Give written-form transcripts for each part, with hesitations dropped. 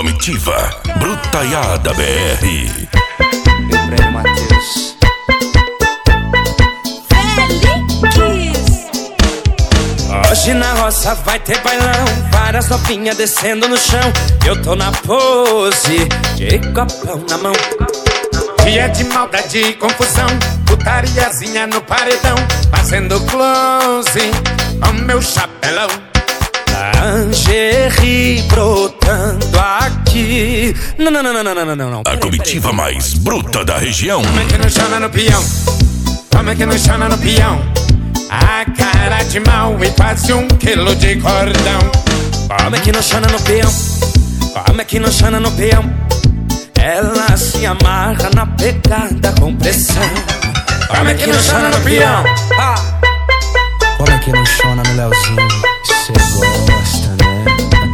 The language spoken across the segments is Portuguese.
Comitiva Brutaiada BR. Meu Breno Matheus. Hoje na roça vai ter bailão, várias novinhas descendo no chão. Eu tô na pose, de copão na mão. Dia de maldade e confusão, putariazinha no paredão, fazendo close com meu chapelão. Lingerie brotando aqui. Não. A comitiva mais bruta da região. Como é que não chama no peão? Como é que não chama no peão? A cara de mal e quase 1 quilo de cordão. Como é que não chama no peão? Como é que não chama no peão? Ela se amarra na pegada com pressão. Como é que não chama no peão? Como é que não chama no Leozinho? Cê gosta, né?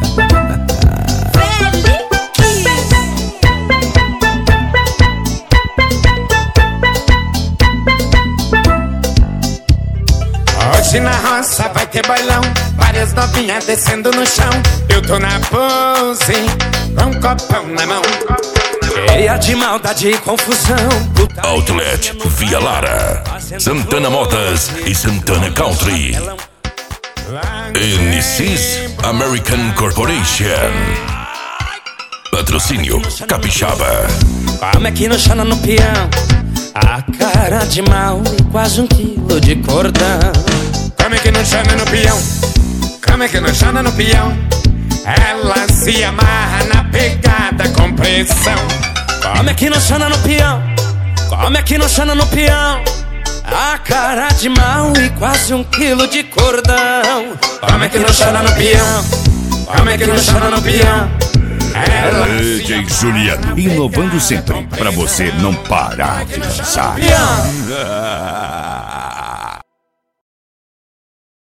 Hoje na roça vai ter bailão, várias novinhas descendo no chão. Eu tô na pose, com um copão na mão. Cheia de maldade e confusão. Outlet Via Lara, Santana Modas e Santana Country. NC's American Corporation. Patrocínio Capixaba. Como é que não chama no peão? A cara de mal e quase 1 quilo de cordão. Como é que não chama no peão? Como é que não chama no peão? Ela se amarra na pegada com pressão. Como é que não chama no peão? Como é que não chama no peão? A cara de mal e quase 1 quilo de cordão. Como é que não chama no peão? Como é que não chama no peão? DJ Juliano, inovando sempre, pra você não parar de dançar. Peão.